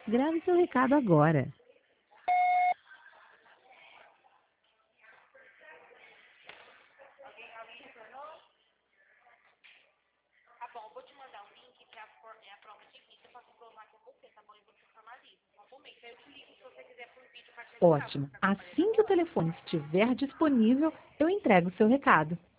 Grave seu recado agora. Tá bom, vou te mandar um link que é a prova de vídeo para comprovar com você, tá bom? E você formaliza. Só um momento, aí eu te ligo se você quiser por vídeo para te ajudar. Ótimo. Você tá com o aparelho Assim que o agora? telefone estiver disponível, eu entrego o seu recado.